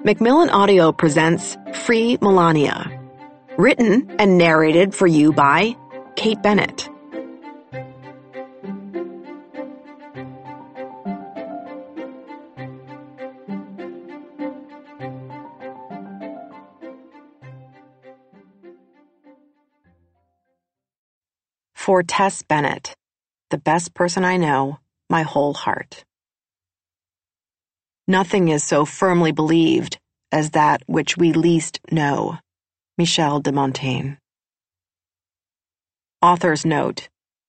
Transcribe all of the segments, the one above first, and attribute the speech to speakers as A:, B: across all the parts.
A: Macmillan Audio presents Free Melania. Written and narrated for you by Kate Bennett. For Tess Bennett, the best person I know, my whole heart. Nothing is so firmly believed as that which we least know. Michel de Montaigne. Author's note.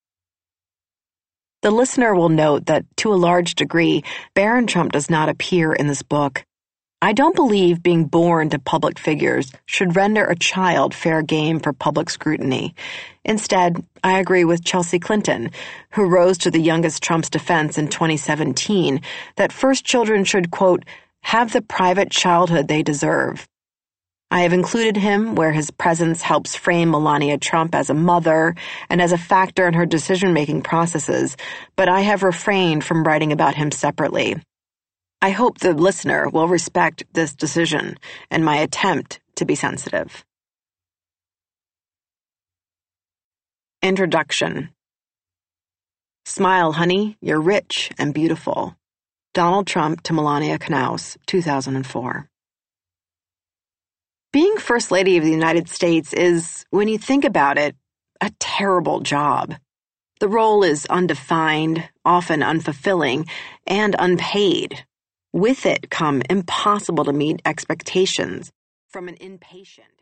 A: The listener will note that, to a large degree, Barron Trump does not appear in this book. I don't believe being born to public figures should render a child fair game for public scrutiny. Instead, I agree with Chelsea Clinton, who rose to the youngest Trump's defense in 2017, that first children should, quote, have the private childhood they deserve. I have included him where his presence helps frame Melania Trump as a mother and as a factor in her decision-making processes, but I have refrained from writing about him separately. I hope the listener will respect this decision and my attempt to be sensitive. Introduction. Smile, honey, you're rich and beautiful. Donald Trump to Melania Knauss, 2004. Being First Lady of the United States is, when you think about it, a terrible job. The role is undefined, often unfulfilling, and unpaid. With it come impossible to meet expectations from an impatient